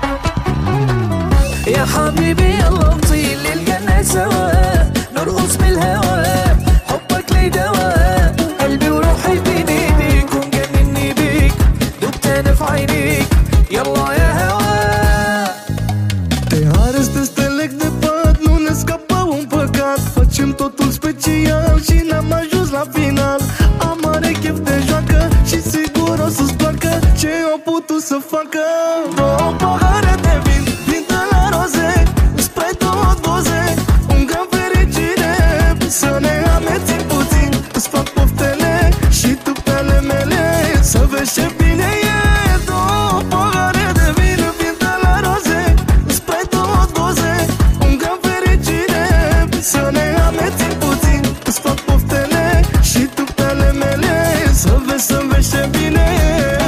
يا حبيبي يلا نطير للجنة سوا، نرقص بالهوا، حبك لي دواء، قلبي وروحي بين ايديك ومجنني بيك، دبت انا في عينيك يلا يا هوا. Te arăs stelec de pat, nu ne scapă un păcat. Facem totul special și n-am ajuns la final. Am mare chef de joacă și sigur o să-ți placă ce au putut să facă. Două pahare de vin, vin de la roze, spre două doze, un gram fericire, să ne amețim puțin. Îți fac poftele și tu pe ale mele, să vezi ce bine e. Două pahare de vin, vin de la roze, spre două doze, un gram fericire, să ne amețim puțin. Îți fac poftele și tu pe ale mele, să vezi ce bine e.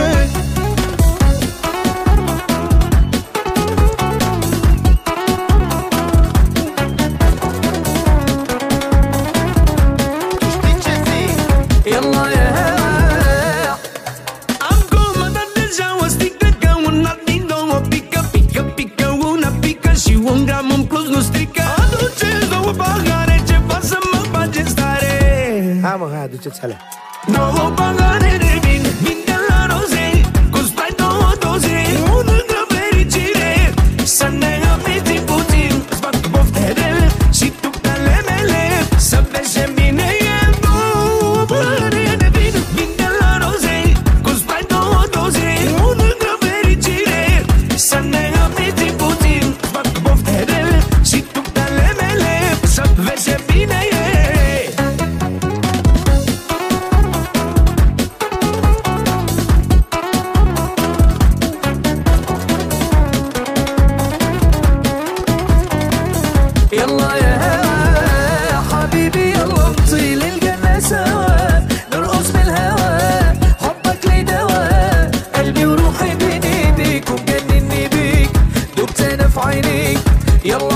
يلا يا هوا. Am comandat deja o sticlă ca una din două, pică, pică, pică, una pică și un gram în plus nu strică. Aduceți două pahare, ceva să mă bage în stare. Hai mă, hai, aduceți alea. Două pahare de vin, vin de la roze, cu sprai două doze, un gram fericire, să ne amintim puțin. Îți fac poftele și tu pe ale mele, să vezi ce bine e. Două pahare de vin, vin de la roze, cu sprai două doze, un gram fericire, să ne amintim puțin. Îți fac poftele și tu pe ale mele, să vezi ce bine e. يلا يا هوا حبيبي يلا نطير للجنة سوا، نرقص بالهوا، حبك لي دواء، قلبي وروحي بين ايديك ومجنني بيك، دبت انا في عينيك يلا